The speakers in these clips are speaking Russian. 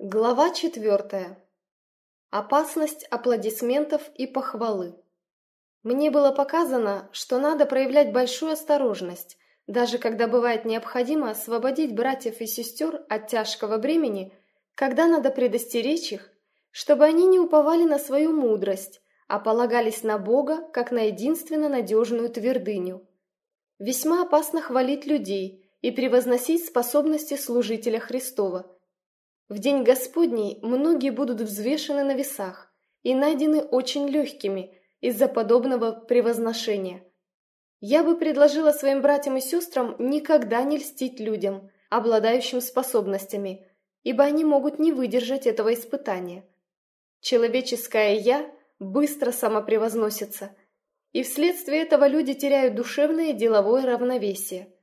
Глава 4. Опасность аплодисментов и похвалы. Мне было показано, что надо проявлять большую осторожность, даже когда бывает необходимо освободить братьев и сестер от тяжкого бремени, когда надо предостеречь их, чтобы они не уповали на свою мудрость, а полагались на Бога как на единственно надежную твердыню. Весьма опасно хвалить людей и превозносить способности служителя Христова. В день Господний многие будут взвешены на весах и найдены очень легкими из-за подобного превозношения. Я бы предложила своим братьям и сестрам никогда не льстить людям, обладающим способностями, ибо они могут не выдержать этого испытания. Человеческое «я» быстро самопревозносится, и вследствие этого люди теряют душевное и деловое равновесие.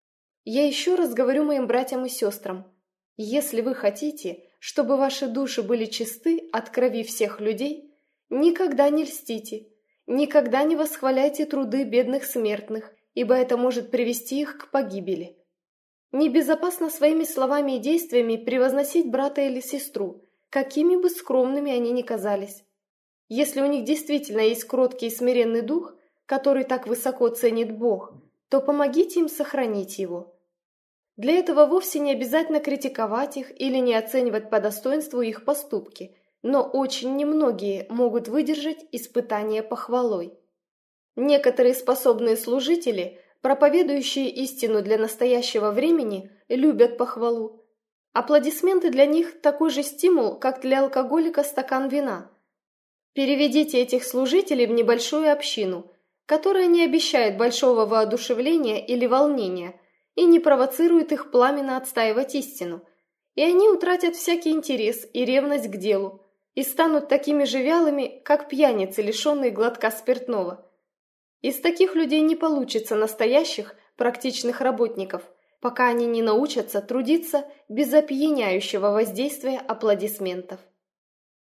Я еще раз говорю моим братьям и сестрам: если вы хотите, чтобы ваши души были чисты от крови всех людей, никогда не льстите, никогда не восхваляйте труды бедных смертных, ибо это может привести их к погибели. Небезопасно своими словами и действиями превозносить брата или сестру, какими бы скромными они ни казались. Если у них действительно есть кроткий и смиренный дух, который так высоко ценит Бог, то помогите им сохранить его. Для этого вовсе не обязательно критиковать их или не оценивать по достоинству их поступки, но очень немногие могут выдержать испытание похвалой. Некоторые способные служители, проповедующие истину для настоящего времени, любят похвалу. Аплодисменты для них такой же стимул, как для алкоголика стакан вина. Переведите этих служителей в небольшую общину, которая не обещает большого воодушевления или волнения, и не провоцирует их пламенно отстаивать истину, и они утратят всякий интерес и ревность к делу, и станут такими же вялыми, как пьяницы, лишенные глотка спиртного. Из таких людей не получится настоящих, практичных работников, пока они не научатся трудиться без опьяняющего воздействия аплодисментов.